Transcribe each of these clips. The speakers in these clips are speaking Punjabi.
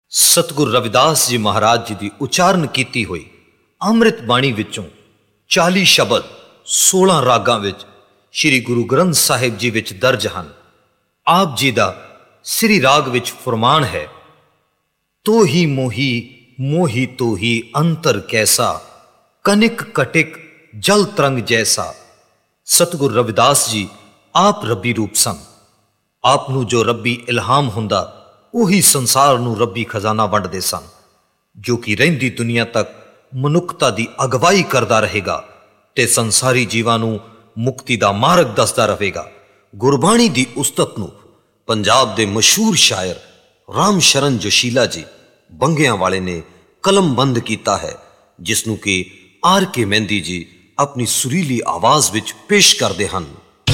ਸਤਿਗੁਰੂ ਰਵਿਦਾਸ ਜੀ ਮਹਾਰਾਜ ਜੀ ਦੀ ਉਚਾਰਨ ਕੀਤੀ ਹੋਈ ਅੰਮ੍ਰਿਤ ਬਾਣੀ ਵਿੱਚੋਂ 40 ਸ਼ਬਦ 16 ਰਾਗਾਂ ਵਿੱਚ ਸ਼੍ਰੀ ਗੁਰੂ ਗ੍ਰੰਥ ਸਾਹਿਬ ਜੀ ਵਿੱਚ ਦਰਜ ਹਨ। ਆਪ ਜੀ ਦਾ ਸ੍ਰੀ ਰਾਗ ਵਿੱਚ ਫਰਮਾਨ ਹੈ, ਤੋ ਹੀ ਮੋਹੀ ਮੋਹੀ ਤੋ ਹੀ ਅੰਤਰ ਕੈਸਾ, ਕਨਿਕ ਕਟਿਕ ਜਲ ਤਰੰਗ ਜੈਸਾ। ਸਤਿਗੁਰੂ ਰਵਿਦਾਸ ਜੀ ਆਪ ਰੱਬੀ ਰੂਪ ਸਨ। ਆਪ ਨੂੰ ਜੋ ਰੱਬੀ ਇਲਹਾਮ ਹੁੰਦਾ ਉਹੀ ਸੰਸਾਰ ਨੂੰ ਰੱਬੀ ਖਜ਼ਾਨਾ ਵੰਡਦੇ ਸਨ, ਜੋ ਕਿ ਰਹਿੰਦੀ ਦੁਨੀਆ ਤੱਕ ਮਨੁੱਖਤਾ ਦੀ ਅਗਵਾਈ ਕਰਦਾ ਰਹੇਗਾ ਤੇ ਸੰਸਾਰੀ ਜੀਵਾਂ ਨੂੰ ਮੁਕਤੀ ਦਾ ਮਾਰਗ ਦੱਸਦਾ ਰਹੇਗਾ। ਗੁਰਬਾਣੀ ਦੀ ਉਸਤਤ ਨੂੰ ਪੰਜਾਬ ਦੇ ਮਸ਼ਹੂਰ ਸ਼ਾਇਰ ਰਾਮ ਸ਼ਰਨ ਜੋਸ਼ੀਲਾ ਜੀ ਬੰਗਿਆਂ ਵਾਲੇ ਨੇ ਕਲਮਬੰਦ ਕੀਤਾ ਹੈ, ਜਿਸ ਨੂੰ ਕਿ ਆਰ ਕੇ ਮਹਿੰਦੀ ਜੀ ਆਪਣੀ ਸੁਰੀਲੀ ਆਵਾਜ਼ ਵਿੱਚ ਪੇਸ਼ ਕਰਦੇ ਹਨ।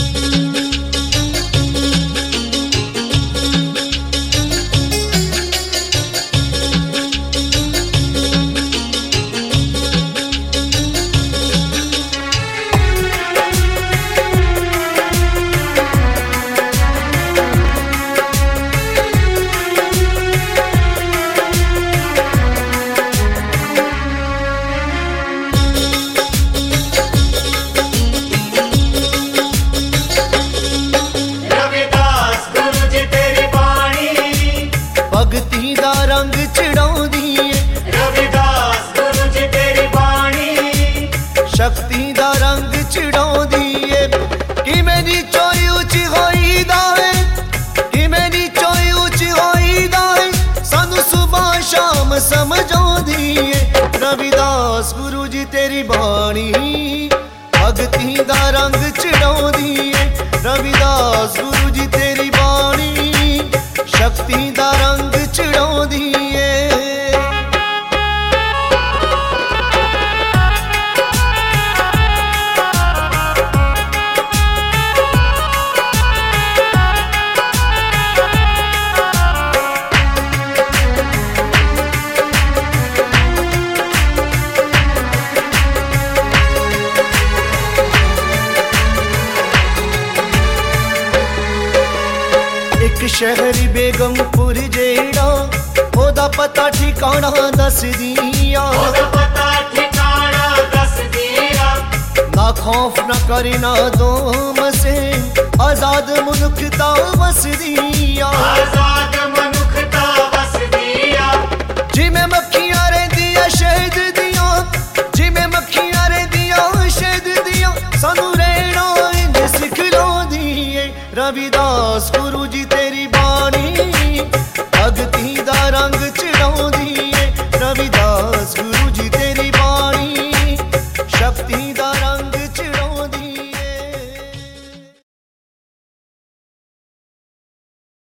शक्ति दा रंग चढ़ाउंदी है कि मेरी चोई उची होई दा है, कि मेरी चोई उची होई दा है, सानू सुबह शाम समझाउंदी है। रविदास गुरु जी तेरी बाणी भगती दा रंग चढ़ाउंदी है। रविदास गुरु जी तेरी बाणी शक्ति दा रंग चढ़ाउंदी है। एक शहरी बेगमपुर जेड़ा ओदा पता ठिकाना दस दिया, ना खौफ ना करे ना दोम से आजाद मनुखता बस दिया। जिमें मक्खियां रहंदियां शहद दिया, जिमें मक्खियां रहंदियां शहद दिया, सानू रहना इंज सिखलाउंदी है। रविदास गुरु जी तेरी बाणी भगती दा रंग चढ़ाउंदी है। रविदास गुरु जी तेरी बाणी शक्ति